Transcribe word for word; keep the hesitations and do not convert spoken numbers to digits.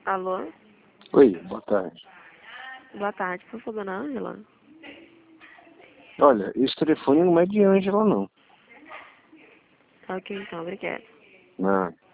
Alô? Oi, boa tarde. Boa tarde, por favor, dona Ângela? Olha, esse telefone não é de Ângela, não. Ok, então, obrigada. Ah.